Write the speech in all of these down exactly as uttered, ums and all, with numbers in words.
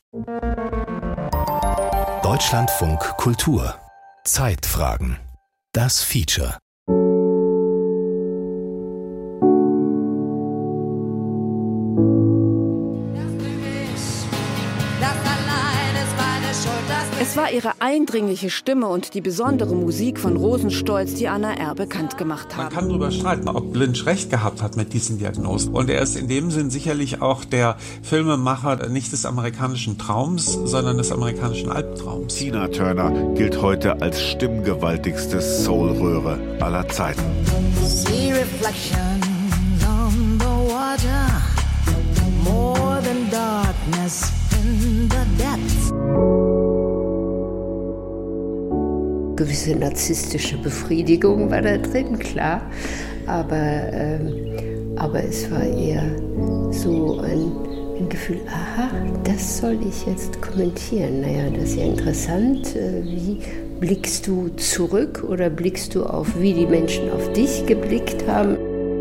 Deutschlandfunk Kultur. Zeitfragen. Das Feature. Es war ihre eindringliche Stimme und die besondere Musik von Rosenstolz, die Anna R. bekannt gemacht haben. Man kann darüber streiten, ob Lynch recht gehabt hat mit diesen Diagnosen. Und er ist in dem Sinn sicherlich auch der Filmemacher nicht des amerikanischen Traums, sondern des amerikanischen Albtraums. Tina Turner gilt heute als stimmgewaltigste Soulröhre aller Zeiten. See reflections on the water, more than darkness in the depths. Gewisse narzisstische Befriedigung war da drin, klar, aber, ähm, aber es war eher so ein, ein Gefühl, aha, das soll ich jetzt kommentieren. Naja, das ist ja interessant, äh, wie blickst du zurück oder blickst du auf, wie die Menschen auf dich geblickt haben?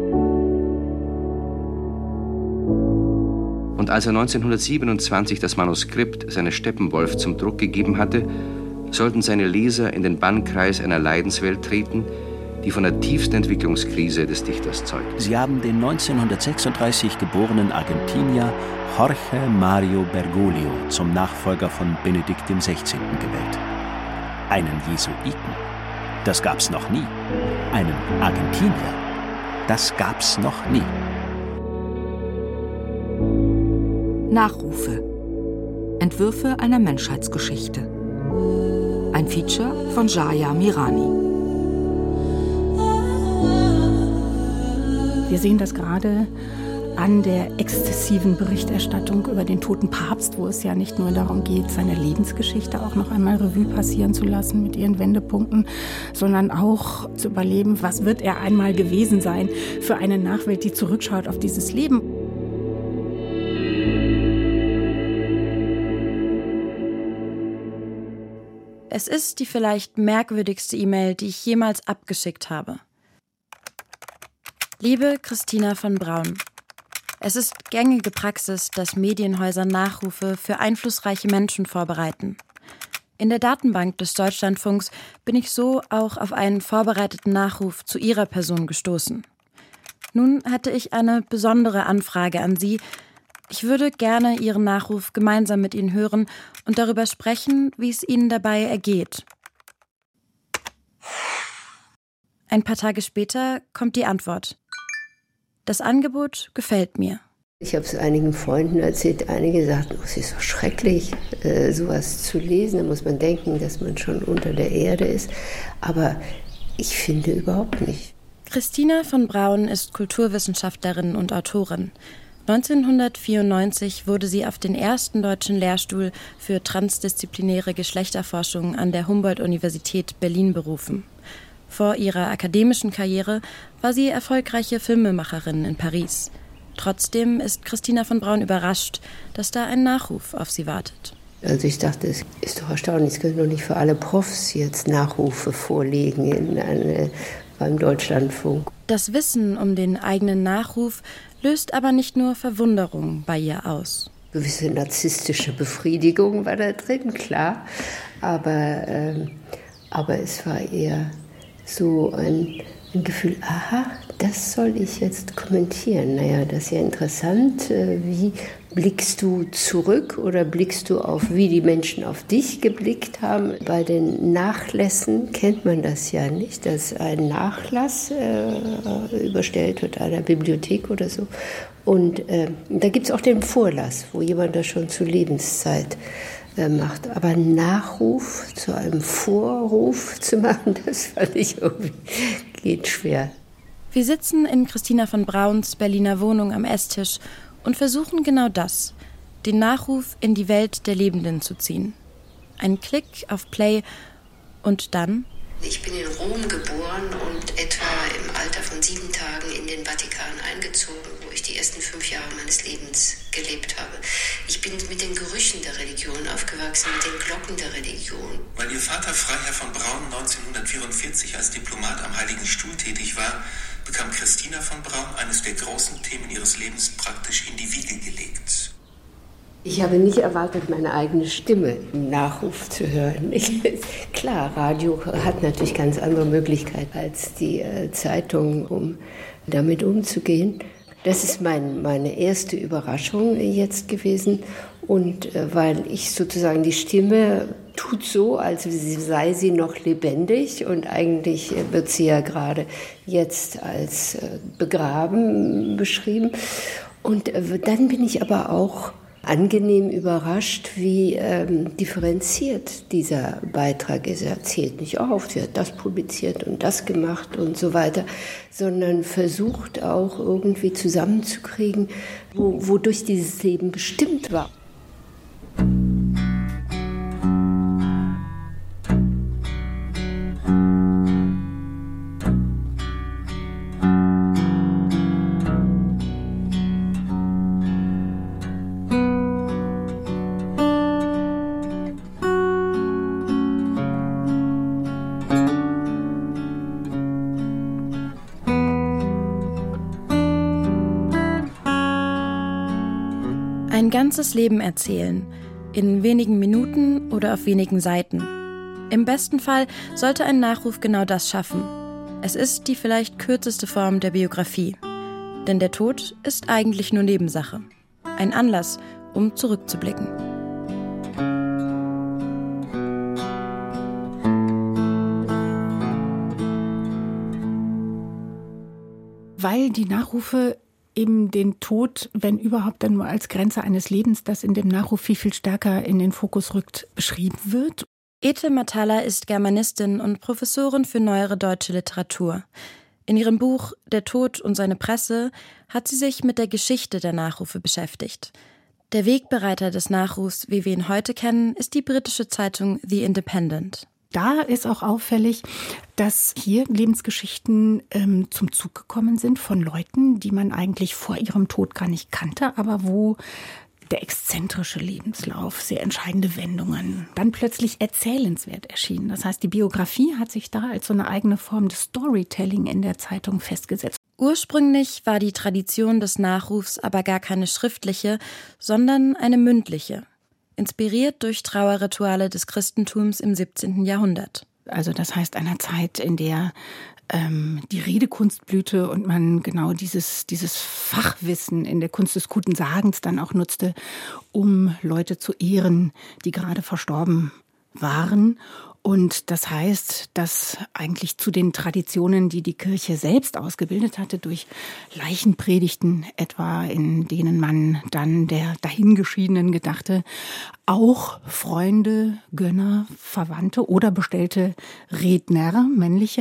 Und als er neunzehnhundertsiebenundzwanzig das Manuskript seines Steppenwolf zum Druck gegeben hatte, sollten seine Leser in den Bannkreis einer Leidenswelt treten, die von der tiefsten Entwicklungskrise des Dichters zeugt. Sie haben den neunzehnhundertsechsunddreißig geborenen Argentinier Jorge Mario Bergoglio zum Nachfolger von Benedikt dem Sechzehnten gewählt. Einen Jesuiten, das gab's noch nie. Einen Argentinier, das gab's noch nie. Nachrufe. Entwürfe einer Menschheitsgeschichte. Ein Feature von Jaya Mirani. Wir sehen das gerade an der exzessiven Berichterstattung über den toten Papst, wo es ja nicht nur darum geht, seine Lebensgeschichte auch noch einmal Revue passieren zu lassen mit ihren Wendepunkten, sondern auch zu überleben, was wird er einmal gewesen sein für eine Nachwelt, die zurückschaut auf dieses Leben. Es ist die vielleicht merkwürdigste E-Mail, die ich jemals abgeschickt habe. Liebe Christina von Braun, es ist gängige Praxis, dass Medienhäuser Nachrufe für einflussreiche Menschen vorbereiten. In der Datenbank des Deutschlandfunks bin ich so auch auf einen vorbereiteten Nachruf zu Ihrer Person gestoßen. Nun hätte ich eine besondere Anfrage an Sie. Ich würde gerne Ihren Nachruf gemeinsam mit Ihnen hören und darüber sprechen, wie es Ihnen dabei ergeht. Ein paar Tage später kommt die Antwort. Das Angebot gefällt mir. Ich habe es einigen Freunden erzählt. Einige sagten, oh, es ist so schrecklich, äh, sowas zu lesen. Da muss man denken, dass man schon unter der Erde ist. Aber ich finde überhaupt nicht. Christina von Braun ist Kulturwissenschaftlerin und Autorin. neunzehnhundertvierundneunzig wurde sie auf den ersten deutschen Lehrstuhl für transdisziplinäre Geschlechterforschung an der Humboldt-Universität Berlin berufen. Vor ihrer akademischen Karriere war sie erfolgreiche Filmemacherin in Paris. Trotzdem ist Christina von Braun überrascht, dass da ein Nachruf auf sie wartet. Also ich dachte, es ist doch erstaunlich, es können doch nicht für alle Profs jetzt Nachrufe vorlegen in eine, beim Deutschlandfunk. Das Wissen um den eigenen Nachruf löst aber nicht nur Verwunderung bei ihr aus. Gewisse narzisstische Befriedigung war da drin, klar, aber, ähm, aber es war eher so ein, ein Gefühl, aha, das soll ich jetzt kommentieren. Naja, das ist ja interessant, äh, wie blickst du zurück oder blickst du auf, wie die Menschen auf dich geblickt haben? Bei den Nachlässen kennt man das ja nicht, dass ein Nachlass äh, überstellt wird einer Bibliothek oder so. Und äh, da gibt es auch den Vorlass, wo jemand das schon zu Lebenszeit äh, macht. Aber Nachruf zu einem Vorruf zu machen, das fand ich irgendwie, geht schwer. Wir sitzen in Christina von Brauns Berliner Wohnung am Esstisch und versuchen genau das, den Nachruf in die Welt der Lebenden zu ziehen. Ein Klick auf Play und dann... Ich bin in Rom geboren und etwa im Alter von sieben Tagen in den Vatikan eingezogen, wo ich die ersten fünf Jahre meines Lebens gelebt habe. Ich bin mit den Gerüchen der Religion aufgewachsen, mit den Glocken der Religion. Weil ihr Vater Freiherr von Braun neunzehnhundertvierundvierzig als Diplomat am Heiligen Stuhl tätig war, bekam Christina von Braun eines der großen Themen ihres Lebens praktisch in die Wiege gelegt. Ich habe nicht erwartet, meine eigene Stimme im Nachruf zu hören. Ich, klar, Radio hat natürlich ganz andere Möglichkeiten als die äh, Zeitung, um damit umzugehen. Das ist mein, meine erste Überraschung jetzt gewesen. Und äh, weil ich sozusagen die Stimme tut so, als sei sie noch lebendig. Und eigentlich wird sie ja gerade jetzt als äh, begraben beschrieben. Und äh, dann bin ich aber auch angenehm überrascht, wie ähm, differenziert dieser Beitrag ist. Er zählt nicht auf, sie hat das publiziert und das gemacht und so weiter, sondern versucht auch irgendwie zusammenzukriegen, wo, wodurch dieses Leben bestimmt war. Ein ganzes Leben erzählen, in wenigen Minuten oder auf wenigen Seiten. Im besten Fall sollte ein Nachruf genau das schaffen. Es ist die vielleicht kürzeste Form der Biografie. Denn der Tod ist eigentlich nur Nebensache. Ein Anlass, um zurückzublicken. Weil die Nachrufe eben den Tod, wenn überhaupt dann nur als Grenze eines Lebens, das in dem Nachruf viel, viel stärker in den Fokus rückt, beschrieben wird. Ete Matala ist Germanistin und Professorin für neuere deutsche Literatur. In ihrem Buch »Der Tod und seine Presse« hat sie sich mit der Geschichte der Nachrufe beschäftigt. Der Wegbereiter des Nachrufs, wie wir ihn heute kennen, ist die britische Zeitung The Independent. Da ist auch auffällig, dass hier Lebensgeschichten ähm, zum Zug gekommen sind von Leuten, die man eigentlich vor ihrem Tod gar nicht kannte, aber wo der exzentrische Lebenslauf, sehr entscheidende Wendungen, dann plötzlich erzählenswert erschienen. Das heißt, die Biografie hat sich da als so eine eigene Form des Storytelling in der Zeitung festgesetzt. Ursprünglich war die Tradition des Nachrufs aber gar keine schriftliche, sondern eine mündliche. Inspiriert durch Trauerrituale des Christentums im siebzehnten Jahrhundert. Also das heißt einer Zeit, in der ähm, die Redekunst blühte und man genau dieses, dieses Fachwissen in der Kunst des guten Sagens dann auch nutzte, um Leute zu ehren, die gerade verstorben waren. Und das heißt, dass eigentlich zu den Traditionen, die die Kirche selbst ausgebildet hatte, durch Leichenpredigten etwa, in denen man dann der Dahingeschiedenen gedachte, auch Freunde, Gönner, Verwandte oder bestellte Redner, männliche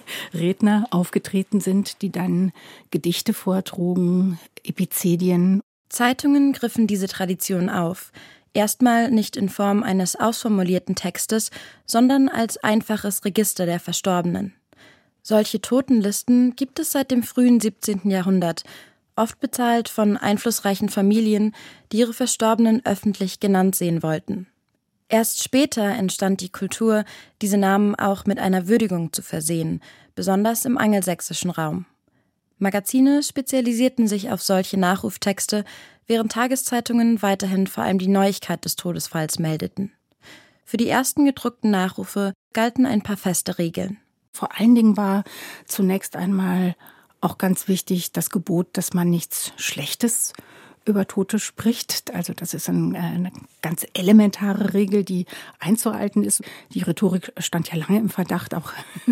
Redner aufgetreten sind, die dann Gedichte vortrugen, Epizedien. Zeitungen griffen diese Tradition auf. Erstmal nicht in Form eines ausformulierten Textes, sondern als einfaches Register der Verstorbenen. Solche Totenlisten gibt es seit dem frühen siebzehnten Jahrhundert, oft bezahlt von einflussreichen Familien, die ihre Verstorbenen öffentlich genannt sehen wollten. Erst später entstand die Kultur, diese Namen auch mit einer Würdigung zu versehen, besonders im angelsächsischen Raum. Magazine spezialisierten sich auf solche Nachruftexte, während Tageszeitungen weiterhin vor allem die Neuigkeit des Todesfalls meldeten. Für die ersten gedruckten Nachrufe galten ein paar feste Regeln. Vor allen Dingen war zunächst einmal auch ganz wichtig das Gebot, dass man nichts Schlechtes über Tote spricht. Also das ist ein, eine ganz elementare Regel, die einzuhalten ist. Die Rhetorik stand ja lange im Verdacht, auch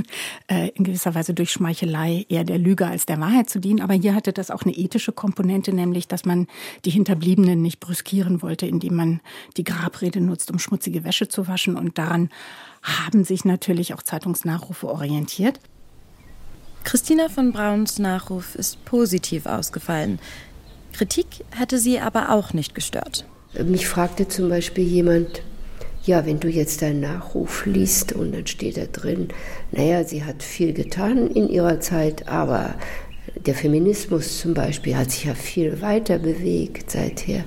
in gewisser Weise durch Schmeichelei eher der Lüge als der Wahrheit zu dienen. Aber hier hatte das auch eine ethische Komponente, nämlich, dass man die Hinterbliebenen nicht brüskieren wollte, indem man die Grabrede nutzt, um schmutzige Wäsche zu waschen. Und daran haben sich natürlich auch Zeitungsnachrufe orientiert. Christina von Brauns Nachruf ist positiv ausgefallen. Kritik hätte sie aber auch nicht gestört. Mich fragte zum Beispiel jemand, ja, wenn du jetzt deinen Nachruf liest und dann steht da drin, naja, sie hat viel getan in ihrer Zeit, aber der Feminismus zum Beispiel hat sich ja viel weiter bewegt seither.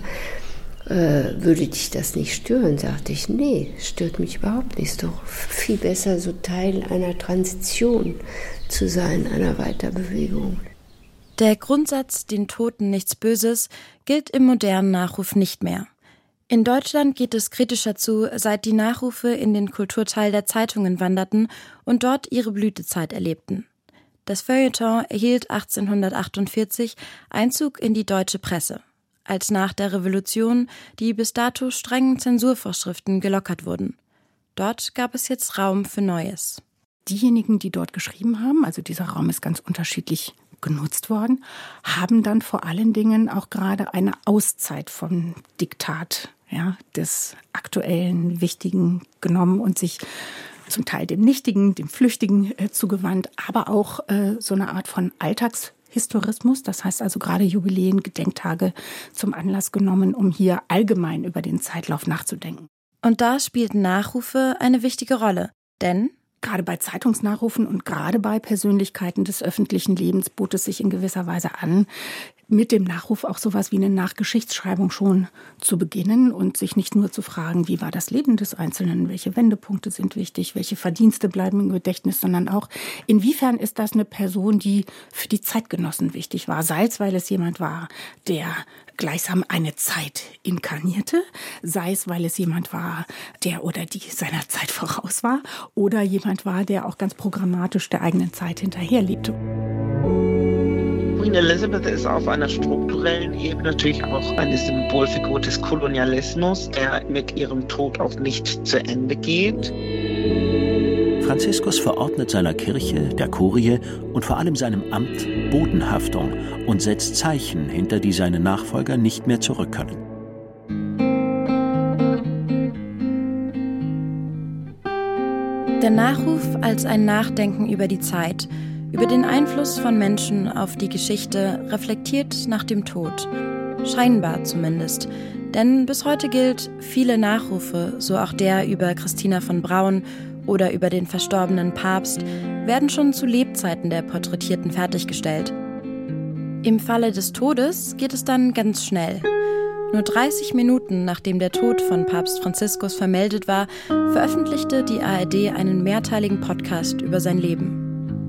Äh, würde dich das nicht stören? Sagte ich, nee, stört mich überhaupt nicht. Ist doch viel besser, so Teil einer Transition zu sein, einer Weiterbewegung. Der Grundsatz, den Toten nichts Böses, gilt im modernen Nachruf nicht mehr. In Deutschland geht es kritischer zu, seit die Nachrufe in den Kulturteil der Zeitungen wanderten und dort ihre Blütezeit erlebten. Das Feuilleton erhielt achtzehnhundertachtundvierzig Einzug in die deutsche Presse, als nach der Revolution die bis dato strengen Zensurvorschriften gelockert wurden. Dort gab es jetzt Raum für Neues. Diejenigen, die dort geschrieben haben, also dieser Raum ist ganz unterschiedlich genutzt worden, haben dann vor allen Dingen auch gerade eine Auszeit vom Diktat, ja, des aktuellen, Wichtigen genommen und sich zum Teil dem Nichtigen, dem Flüchtigen äh, zugewandt, aber auch äh, so eine Art von Alltagshistorismus, das heißt also gerade Jubiläen, Gedenktage zum Anlass genommen, um hier allgemein über den Zeitlauf nachzudenken. Und da spielten Nachrufe eine wichtige Rolle, denn gerade bei Zeitungsnachrufen und gerade bei Persönlichkeiten des öffentlichen Lebens bot es sich in gewisser Weise an, mit dem Nachruf auch sowas wie eine Nachgeschichtsschreibung schon zu beginnen und sich nicht nur zu fragen, wie war das Leben des Einzelnen, welche Wendepunkte sind wichtig, welche Verdienste bleiben im Gedächtnis, sondern auch, inwiefern ist das eine Person, die für die Zeitgenossen wichtig war, sei es, weil es jemand war, der gleichsam eine Zeit inkarnierte, sei es, weil es jemand war, der oder die seiner Zeit voraus war, oder jemand war, der auch ganz programmatisch der eigenen Zeit hinterherlebte. Queen Elizabeth ist auf einer strukturellen Ebene natürlich auch eine Symbolfigur des Kolonialismus, der mit ihrem Tod auch nicht zu Ende geht. Franziskus verordnet seiner Kirche, der Kurie und vor allem seinem Amt Bodenhaftung und setzt Zeichen, hinter die seine Nachfolger nicht mehr zurück können. Der Nachruf als ein Nachdenken über die Zeit, über den Einfluss von Menschen auf die Geschichte, reflektiert nach dem Tod. Scheinbar zumindest. Denn bis heute gilt, viele Nachrufe, so auch der über Christina von Braun oder über den verstorbenen Papst, werden schon zu Lebzeiten der Porträtierten fertiggestellt. Im Falle des Todes geht es dann ganz schnell. Nur dreißig Minuten nachdem der Tod von Papst Franziskus vermeldet war, veröffentlichte die A R D einen mehrteiligen Podcast über sein Leben.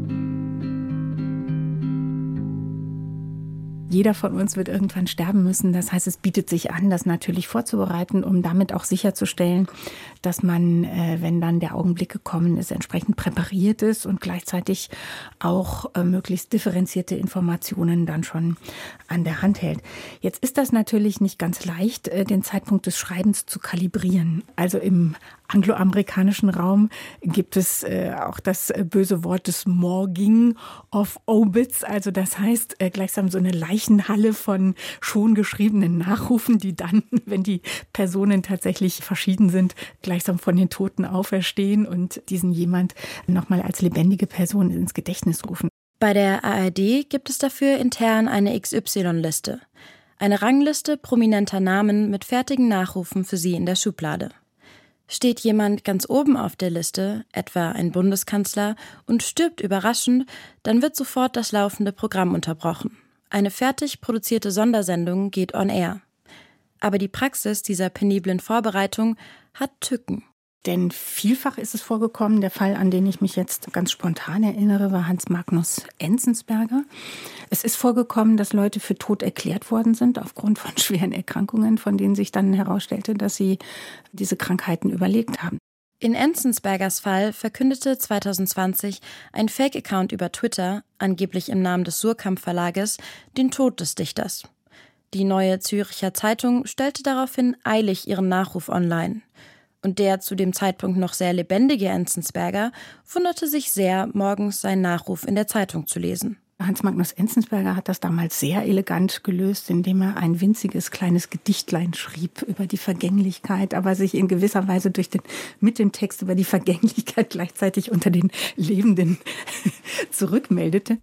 Jeder von uns wird irgendwann sterben müssen. Das heißt, es bietet sich an, das natürlich vorzubereiten, um damit auch sicherzustellen, dass man, äh, wenn dann der Augenblick gekommen ist, entsprechend präpariert ist und gleichzeitig auch äh, möglichst differenzierte Informationen dann schon an der Hand hält. Jetzt ist das natürlich nicht ganz leicht, äh, den Zeitpunkt des Schreibens zu kalibrieren. Also im angloamerikanischen Raum gibt es äh, auch das äh, böse Wort des Morging of Obits. Also das heißt äh, gleichsam so eine Leichenhalle von schon geschriebenen Nachrufen, die dann, wenn die Personen tatsächlich verschieden sind, gleichsam von den Toten auferstehen und diesen jemand nochmal als lebendige Person ins Gedächtnis rufen. Bei der A R D gibt es dafür intern eine X Y-Liste. Eine Rangliste prominenter Namen mit fertigen Nachrufen für Sie in der Schublade. Steht jemand ganz oben auf der Liste, etwa ein Bundeskanzler, und stirbt überraschend, dann wird sofort das laufende Programm unterbrochen. Eine fertig produzierte Sondersendung geht on air. Aber die Praxis dieser peniblen Vorbereitung hat Tücken. Denn vielfach ist es vorgekommen, der Fall, an den ich mich jetzt ganz spontan erinnere, war Hans Magnus Enzensberger. Es ist vorgekommen, dass Leute für tot erklärt worden sind aufgrund von schweren Erkrankungen, von denen sich dann herausstellte, dass sie diese Krankheiten überlebt haben. In Enzensbergers Fall verkündete zwanzig zwanzig ein Fake-Account über Twitter, angeblich im Namen des Surkamp Verlages, den Tod des Dichters. Die Neue Züricher Zeitung stellte daraufhin eilig ihren Nachruf online. Und der zu dem Zeitpunkt noch sehr lebendige Enzensberger wunderte sich sehr, morgens seinen Nachruf in der Zeitung zu lesen. Hans Magnus Enzensberger hat das damals sehr elegant gelöst, indem er ein winziges kleines Gedichtlein schrieb über die Vergänglichkeit, aber sich in gewisser Weise durch den, mit dem Text über die Vergänglichkeit gleichzeitig unter den Lebenden zurückmeldete.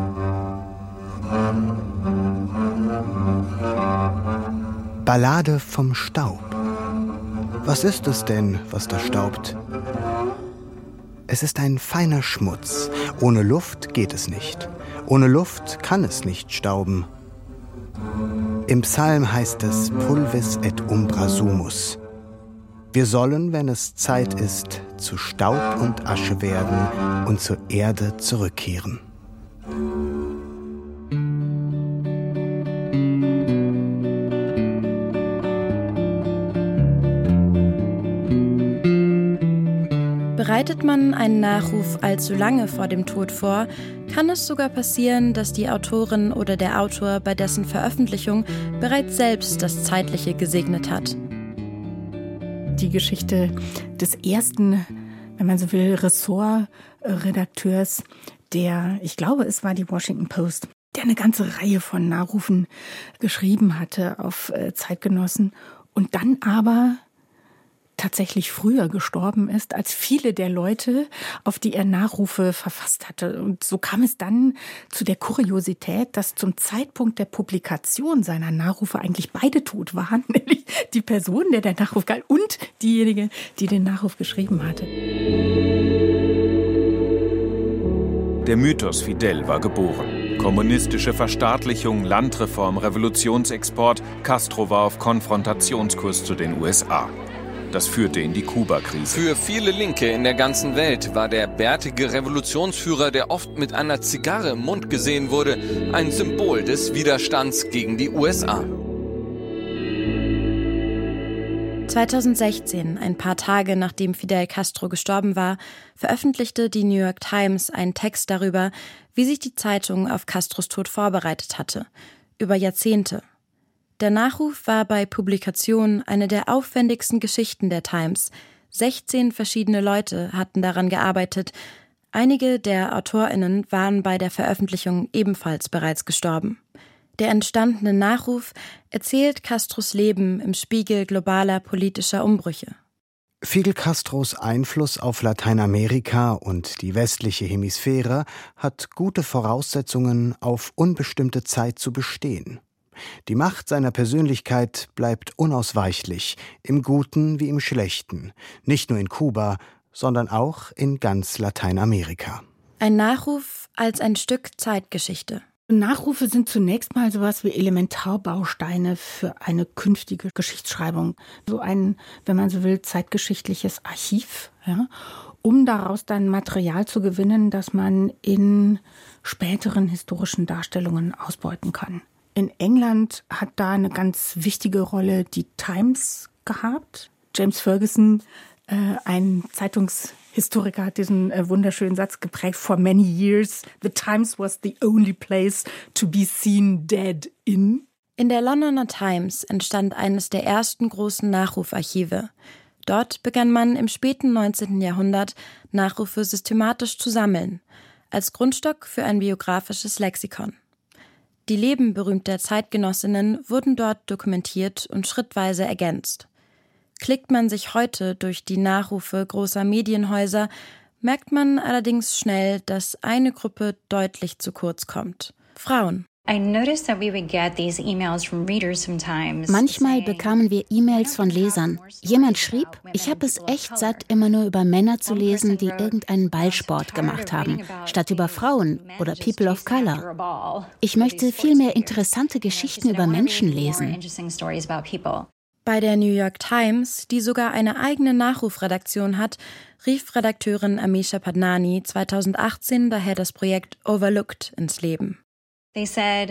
Ballade vom Staub. Was ist es denn, was da staubt? Es ist ein feiner Schmutz. Ohne Luft geht es nicht. Ohne Luft kann es nicht stauben. Im Psalm heißt es Pulvis et umbra sumus. Wir sollen, wenn es Zeit ist, zu Staub und Asche werden und zur Erde zurückkehren. Bereitet man einen Nachruf allzu lange vor dem Tod vor, kann es sogar passieren, dass die Autorin oder der Autor bei dessen Veröffentlichung bereits selbst das Zeitliche gesegnet hat. Die Geschichte des ersten, wenn man so will, Ressortredakteurs, der, ich glaube, es war die Washington Post, der eine ganze Reihe von Nachrufen geschrieben hatte auf Zeitgenossen und dann aber tatsächlich früher gestorben ist, als viele der Leute, auf die er Nachrufe verfasst hatte. Und so kam es dann zu der Kuriosität, dass zum Zeitpunkt der Publikation seiner Nachrufe eigentlich beide tot waren, nämlich die Person, der der Nachruf galt, und diejenige, die den Nachruf geschrieben hatte. Der Mythos Fidel war geboren. Kommunistische Verstaatlichung, Landreform, Revolutionsexport. Castro war auf Konfrontationskurs zu den U S A. Das führte in die Kuba-Krise. Für viele Linke in der ganzen Welt war der bärtige Revolutionsführer, der oft mit einer Zigarre im Mund gesehen wurde, ein Symbol des Widerstands gegen die U S A. zweitausendsechzehn, ein paar Tage nachdem Fidel Castro gestorben war, veröffentlichte die New York Times einen Text darüber, wie sich die Zeitung auf Castros Tod vorbereitet hatte. Über Jahrzehnte. Der Nachruf war bei Publikation eine der aufwendigsten Geschichten der Times. sechzehn verschiedene Leute hatten daran gearbeitet. Einige der AutorInnen waren bei der Veröffentlichung ebenfalls bereits gestorben. Der entstandene Nachruf erzählt Castros Leben im Spiegel globaler politischer Umbrüche. Fidel Castros Einfluss auf Lateinamerika und die westliche Hemisphäre hat gute Voraussetzungen, auf unbestimmte Zeit zu bestehen. Die Macht seiner Persönlichkeit bleibt unausweichlich, im Guten wie im Schlechten, nicht nur in Kuba, sondern auch in ganz Lateinamerika. Ein Nachruf als ein Stück Zeitgeschichte. Nachrufe sind zunächst mal sowas wie Elementarbausteine für eine künftige Geschichtsschreibung. So ein, wenn man so will, zeitgeschichtliches Archiv, ja, um daraus dann Material zu gewinnen, das man in späteren historischen Darstellungen ausbeuten kann. In England hat da eine ganz wichtige Rolle die Times gehabt. James Ferguson, äh, ein Zeitungshistoriker, hat diesen äh, wunderschönen Satz geprägt: For many years, the Times was the only place to be seen dead in. In der Londoner Times entstand eines der ersten großen Nachrufarchive. Dort begann man im späten neunzehnten Jahrhundert Nachrufe systematisch zu sammeln, als Grundstock für ein biografisches Lexikon. Die Leben berühmter Zeitgenossinnen wurden dort dokumentiert und schrittweise ergänzt. Klickt man sich heute durch die Nachrufe großer Medienhäuser, merkt man allerdings schnell, dass eine Gruppe deutlich zu kurz kommt: Frauen. Manchmal bekamen wir E-Mails von Lesern. Jemand schrieb: Ich habe es echt satt, immer nur über Männer zu lesen, die irgendeinen Ballsport gemacht haben, statt über Frauen oder People of Color. Ich möchte viel mehr interessante Geschichten über Menschen lesen. Bei der New York Times, die sogar eine eigene Nachrufredaktion hat, rief Redakteurin Amisha Padnani zweitausendachtzehn daher das Projekt Overlooked ins Leben. Die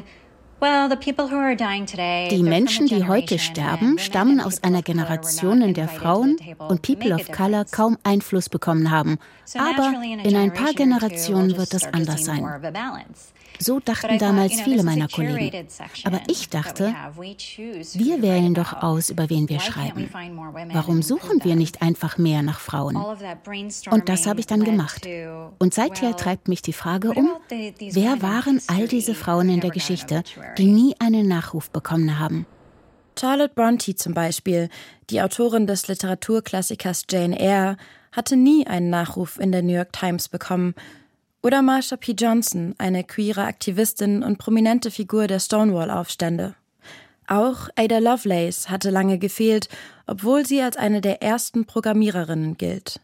Menschen, die heute sterben, stammen aus einer Generation, in der Frauen und People of Color kaum Einfluss bekommen haben. Aber in ein paar Generationen wird das anders sein. So dachten damals viele meiner Kollegen. Aber ich dachte, wir wählen doch aus, über wen wir schreiben. Warum suchen wir nicht einfach mehr nach Frauen? Und das habe ich dann gemacht. Und seither treibt mich die Frage um, wer waren all diese Frauen in der Geschichte, die nie einen Nachruf bekommen haben? Charlotte Bronte zum Beispiel, die Autorin des Literaturklassikers Jane Eyre, hatte nie einen Nachruf in der New York Times bekommen. Oder Marsha P. Johnson, eine queere Aktivistin und prominente Figur der Stonewall-Aufstände. Auch Ada Lovelace hatte lange gefehlt, obwohl sie als eine der ersten Programmiererinnen gilt.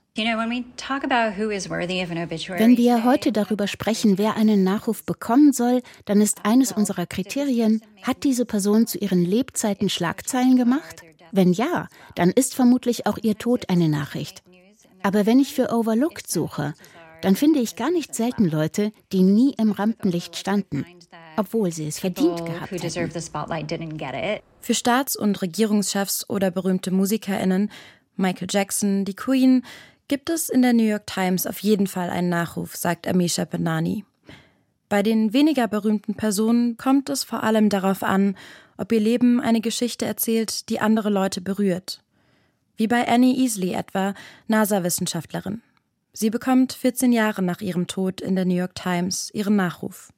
Wenn wir heute darüber sprechen, wer einen Nachruf bekommen soll, dann ist eines unserer Kriterien: Hat diese Person zu ihren Lebzeiten Schlagzeilen gemacht? Wenn ja, dann ist vermutlich auch ihr Tod eine Nachricht. Aber wenn ich für Overlooked suche, dann finde ich gar nicht selten Leute, die nie im Rampenlicht standen, obwohl sie es verdient gehabt hätten. Für Staats- und Regierungschefs oder berühmte MusikerInnen, Michael Jackson, die Queen, gibt es in der New York Times auf jeden Fall einen Nachruf, sagt Amisha Pendani. Bei den weniger berühmten Personen kommt es vor allem darauf an, ob ihr Leben eine Geschichte erzählt, die andere Leute berührt. Wie bei Annie Easley etwa, NASA-Wissenschaftlerin. Sie bekommt vierzehn Jahre nach ihrem Tod in der New York Times ihren Nachruf.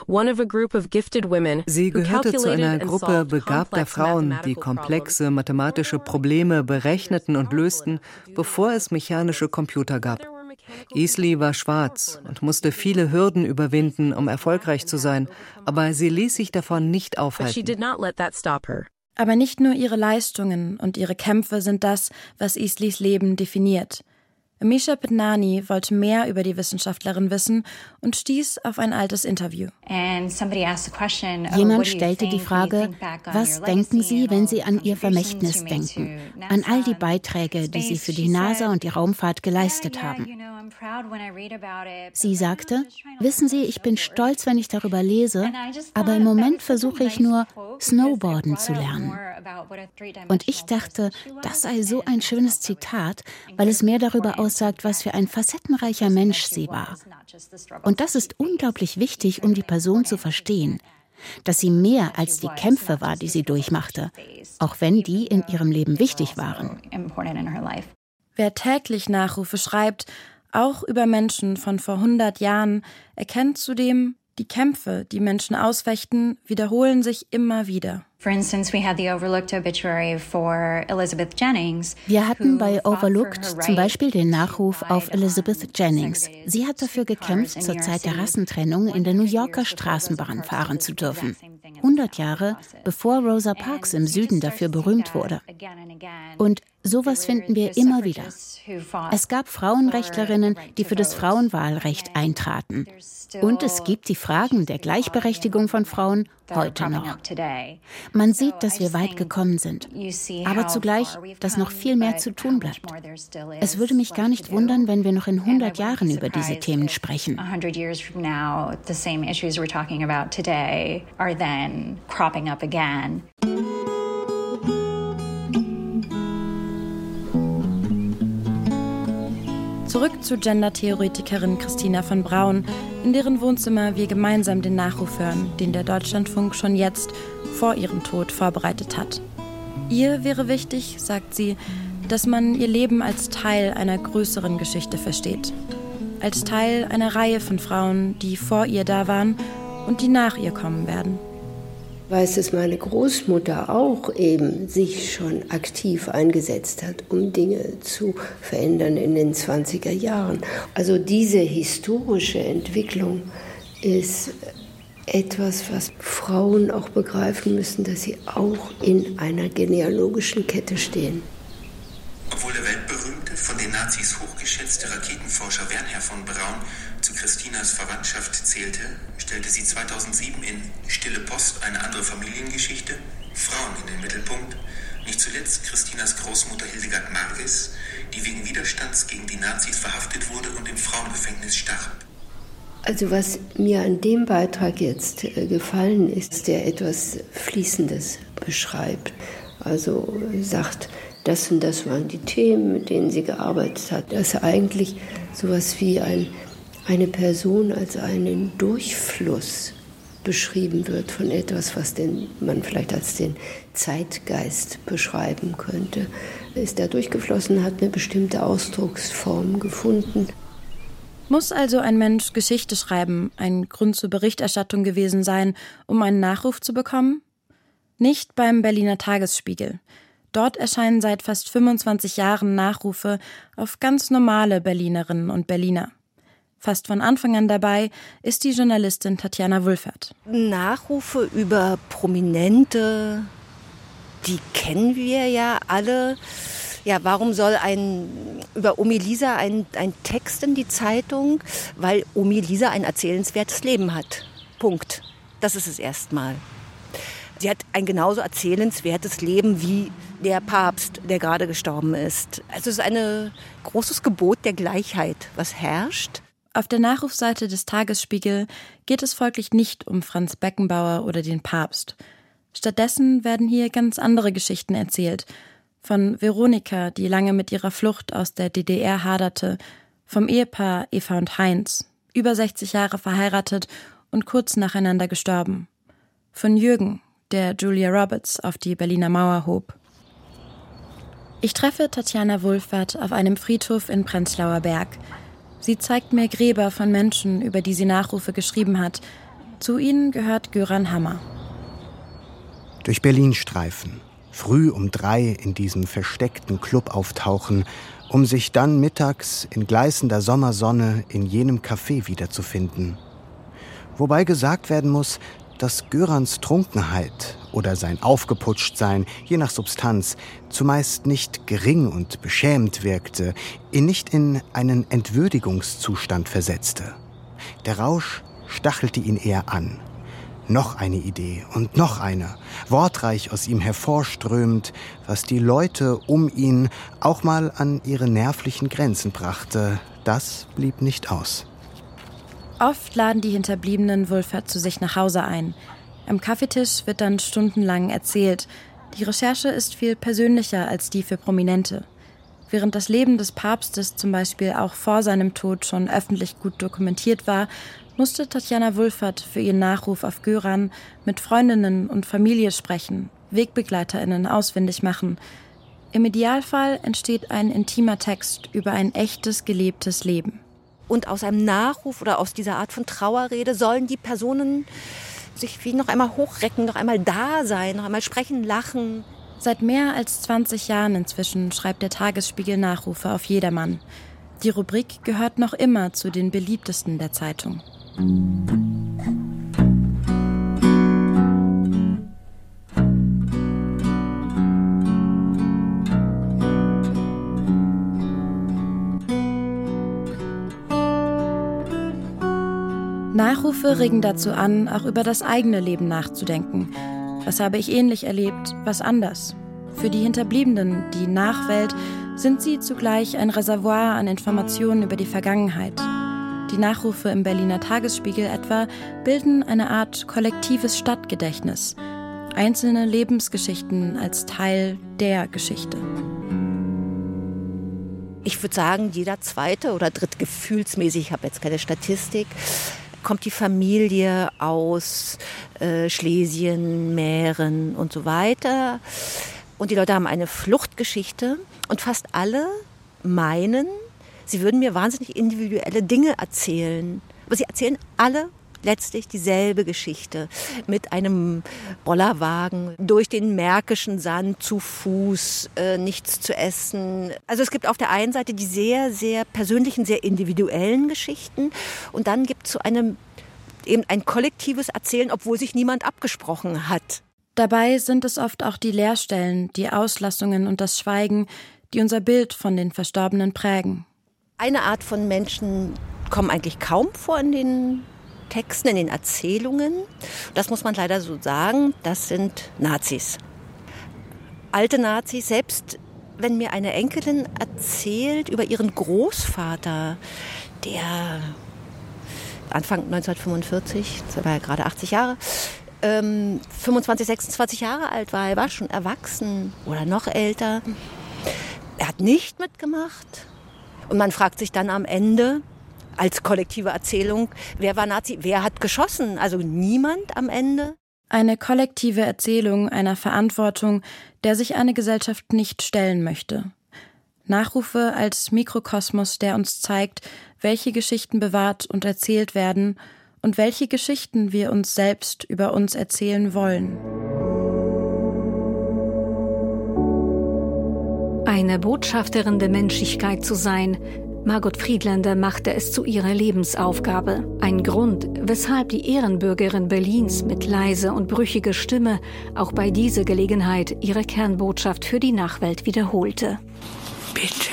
Sie gehörte zu einer Gruppe begabter Frauen, die komplexe mathematische Probleme berechneten und lösten, bevor es mechanische Computer gab. Easley war schwarz und musste viele Hürden überwinden, um erfolgreich zu sein, aber sie ließ sich davon nicht aufhalten. Aber nicht nur ihre Leistungen und ihre Kämpfe sind das, was Easleys Leben definiert. Amisha Pendani wollte mehr über die Wissenschaftlerin wissen und stieß auf ein altes Interview. Jemand stellte die Frage, was denken Sie, wenn Sie an Ihr Vermächtnis denken? An all die Beiträge, die Sie für die NASA und die Raumfahrt geleistet haben. Sie sagte, wissen Sie, ich bin stolz, wenn ich darüber lese, aber im Moment versuche ich nur, Snowboarden zu lernen. Und ich dachte, das sei so ein schönes Zitat, weil es mehr darüber aussagt, was für ein facettenreicher Mensch sie war. Und das ist unglaublich wichtig, um die Person zu verstehen, dass sie mehr als die Kämpfe war, die sie durchmachte, auch wenn die in ihrem Leben wichtig waren. Wer täglich Nachrufe schreibt, auch über Menschen von vor hundert Jahren, erkennt zudem, die Kämpfe, die Menschen ausfechten, wiederholen sich immer wieder. Wir hatten bei Overlooked zum Beispiel den Nachruf auf Elizabeth Jennings. Sie hat dafür gekämpft, zur Zeit der Rassentrennung in der New Yorker Straßenbahn fahren zu dürfen. hundert Jahre, bevor Rosa Parks im Süden dafür berühmt wurde. Und sowas finden wir immer wieder. Es gab Frauenrechtlerinnen, die für das Frauenwahlrecht eintraten. Und es gibt die Fragen der Gleichberechtigung von Frauen heute noch. Man sieht, dass wir weit gekommen sind, aber zugleich, dass noch viel mehr zu tun bleibt. Es würde mich gar nicht wundern, wenn wir noch in hundert Jahren über diese Themen sprechen. Zurück zu Gender-Theoretikerin Christina von Braun, in deren Wohnzimmer wir gemeinsam den Nachruf hören, den der Deutschlandfunk schon jetzt, vor ihrem Tod, vorbereitet hat. Ihr wäre wichtig, sagt sie, dass man ihr Leben als Teil einer größeren Geschichte versteht. Als Teil einer Reihe von Frauen, die vor ihr da waren und die nach ihr kommen werden. Weiß, dass meine Großmutter auch eben sich schon aktiv eingesetzt hat, um Dinge zu verändern in den zwanziger Jahren. Also diese historische Entwicklung ist etwas, was Frauen auch begreifen müssen, dass sie auch in einer genealogischen Kette stehen. Obwohl der weltberühmte, von den Nazis hochgeschätzte Raketenforscher Wernher von Braun zu Christinas Verwandtschaft zählte, stellte sie zweitausendsieben in Stille Post, eine andere Familiengeschichte, Frauen in den Mittelpunkt. Nicht zuletzt Christinas Großmutter Hildegard Margis, die wegen Widerstands gegen die Nazis verhaftet wurde und im Frauengefängnis starb. Also was mir an dem Beitrag jetzt gefallen ist, der etwas Fließendes beschreibt. Also sagt, das und das waren die Themen, mit denen sie gearbeitet hat. Dass eigentlich sowas wie ein, eine Person als einen Durchfluss beschrieben wird von etwas, was den, man vielleicht als den Zeitgeist beschreiben könnte. Ist da durchgeflossen, hat eine bestimmte Ausdrucksform gefunden. Muss also ein Mensch Geschichte schreiben, ein Grund zur Berichterstattung gewesen sein, um einen Nachruf zu bekommen? Nicht beim Berliner Tagesspiegel. Dort erscheinen seit fast fünfundzwanzig Jahren Nachrufe auf ganz normale Berlinerinnen und Berliner. Fast von Anfang an dabei ist die Journalistin Tatjana Wulfert. Nachrufe über Prominente, die kennen wir ja alle. Ja, warum soll ein über Omi Lisa ein, ein Text in die Zeitung? Weil Omi Lisa ein erzählenswertes Leben hat. Punkt. Das ist es erstmal. Sie hat ein genauso erzählenswertes Leben wie der Papst, der gerade gestorben ist. Also es ist ein großes Gebot der Gleichheit, was herrscht. Auf der Nachrufseite des Tagesspiegel geht es folglich nicht um Franz Beckenbauer oder den Papst. Stattdessen werden hier ganz andere Geschichten erzählt. Von Veronika, die lange mit ihrer Flucht aus der D D R haderte, vom Ehepaar Eva und Heinz, über sechzig Jahre verheiratet und kurz nacheinander gestorben. Von Jürgen, der Julia Roberts auf die Berliner Mauer hob. Ich treffe Tatjana Wulffert auf einem Friedhof in Prenzlauer Berg. Sie zeigt mir Gräber von Menschen, über die sie Nachrufe geschrieben hat. Zu ihnen gehört Göran Hammer. Durch Berlin streifen, früh um drei in diesem versteckten Club auftauchen, um sich dann mittags in gleißender Sommersonne in jenem Café wiederzufinden. Wobei gesagt werden muss, dass Görans Trunkenheit oder sein Aufgeputschtsein, je nach Substanz, zumeist nicht gering und beschämend wirkte, ihn nicht in einen Entwürdigungszustand versetzte. Der Rausch stachelte ihn eher an. Noch eine Idee und noch eine, wortreich aus ihm hervorströmend, was die Leute um ihn auch mal an ihre nervlichen Grenzen brachte, das blieb nicht aus. Oft laden die Hinterbliebenen Wulffert zu sich nach Hause ein. Am Kaffeetisch wird dann stundenlang erzählt. Die Recherche ist viel persönlicher als die für Prominente. Während das Leben des Papstes zum Beispiel auch vor seinem Tod schon öffentlich gut dokumentiert war, musste Tatjana Wulffert für ihren Nachruf auf Göran mit Freundinnen und Familie sprechen, WegbegleiterInnen ausfindig machen. Im Idealfall entsteht ein intimer Text über ein echtes, gelebtes Leben. Und aus einem Nachruf oder aus dieser Art von Trauerrede sollen die Personen sich wie noch einmal hochrecken, noch einmal da sein, noch einmal sprechen, lachen. Seit mehr als zwanzig Jahren inzwischen schreibt der Tagesspiegel Nachrufe auf Jedermann. Die Rubrik gehört noch immer zu den beliebtesten der Zeitung. Nachrufe regen dazu an, auch über das eigene Leben nachzudenken. Was habe ich ähnlich erlebt, was anders? Für die Hinterbliebenen, die Nachwelt, sind sie zugleich ein Reservoir an Informationen über die Vergangenheit. Die Nachrufe im Berliner Tagesspiegel etwa bilden eine Art kollektives Stadtgedächtnis. Einzelne Lebensgeschichten als Teil der Geschichte. Ich würde sagen, jeder zweite oder dritte gefühlsmäßig, ich habe jetzt keine Statistik, kommt die Familie aus äh, Schlesien, Mähren und so weiter. Und die Leute haben eine Fluchtgeschichte und fast alle meinen, sie würden mir wahnsinnig individuelle Dinge erzählen. Aber sie erzählen alle letztlich dieselbe Geschichte. Mit einem Bollerwagen durch den märkischen Sand zu Fuß, äh, nichts zu essen. Also es gibt auf der einen Seite die sehr, sehr persönlichen, sehr individuellen Geschichten. Und dann gibt es so eine, eben ein kollektives Erzählen, obwohl sich niemand abgesprochen hat. Dabei sind es oft auch die Leerstellen, die Auslassungen und das Schweigen, die unser Bild von den Verstorbenen prägen. Eine Art von Menschen kommen eigentlich kaum vor in den Texten, in den Erzählungen. Das muss man leider so sagen, das sind Nazis. Alte Nazis, selbst wenn mir eine Enkelin erzählt über ihren Großvater, der Anfang neunzehnhundertfünfundvierzig, das war ja gerade achtzig Jahre, ähm, fünfundzwanzig, sechsundzwanzig Jahre alt war, er war schon erwachsen oder noch älter. Er hat nicht mitgemacht. Und man fragt sich dann am Ende, als kollektive Erzählung, wer war Nazi, wer hat geschossen? Also niemand am Ende. Eine kollektive Erzählung einer Verantwortung, der sich eine Gesellschaft nicht stellen möchte. Nachrufe als Mikrokosmos, der uns zeigt, welche Geschichten bewahrt und erzählt werden und welche Geschichten wir uns selbst über uns erzählen wollen. Eine Botschafterin der Menschlichkeit zu sein, Margot Friedländer machte es zu ihrer Lebensaufgabe. Ein Grund, weshalb die Ehrenbürgerin Berlins mit leiser und brüchiger Stimme auch bei dieser Gelegenheit ihre Kernbotschaft für die Nachwelt wiederholte. Bitte,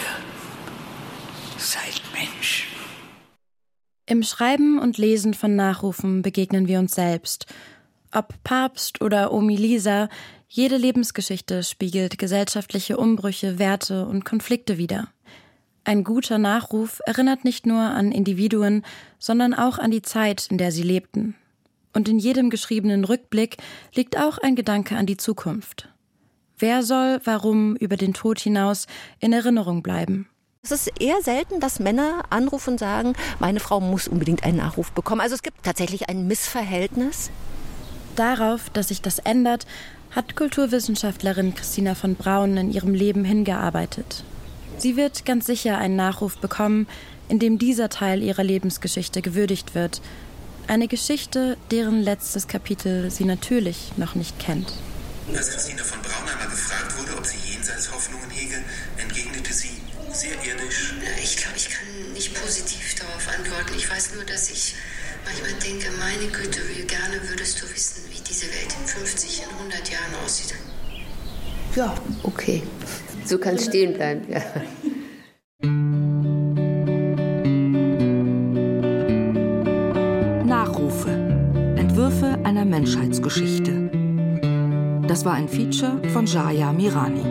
seid Mensch. Im Schreiben und Lesen von Nachrufen begegnen wir uns selbst. Ob Papst oder Omi Lisa, jede Lebensgeschichte spiegelt gesellschaftliche Umbrüche, Werte und Konflikte wider. Ein guter Nachruf erinnert nicht nur an Individuen, sondern auch an die Zeit, in der sie lebten. Und in jedem geschriebenen Rückblick liegt auch ein Gedanke an die Zukunft. Wer soll, warum über den Tod hinaus in Erinnerung bleiben? Es ist eher selten, dass Männer anrufen und sagen, meine Frau muss unbedingt einen Nachruf bekommen. Also es gibt tatsächlich ein Missverhältnis. Darauf, dass sich das ändert, hat Kulturwissenschaftlerin Christina von Braun in ihrem Leben hingearbeitet. Sie wird ganz sicher einen Nachruf bekommen, in dem dieser Teil ihrer Lebensgeschichte gewürdigt wird. Eine Geschichte, deren letztes Kapitel sie natürlich noch nicht kennt. Als Christina von Braun einmal gefragt wurde, ob sie Jenseitshoffnungen hege, entgegnete sie sehr irdisch. Ich glaube, ich kann nicht positiv darauf antworten. Ich weiß nur, dass ich manchmal denke, meine Güte, wie gerne würdest du wissen, wie diese Welt in fünfzig, in hundert Jahren aussieht. Ja, okay. So kann es stehen bleiben, ja. Nachrufe. Entwürfe einer Menschheitsgeschichte. Das war ein Feature von Jaya Mirani.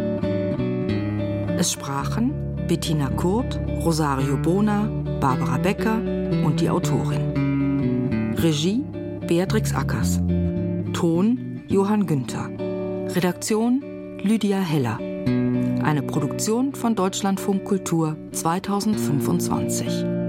Es sprachen Bettina Kurt, Rosario Bona, Barbara Becker und die Autorin. Regie Beatrix Ackers. Ton Johann Günther. Redaktion Lydia Heller. Eine Produktion von Deutschlandfunk Kultur zweitausendfünfundzwanzig.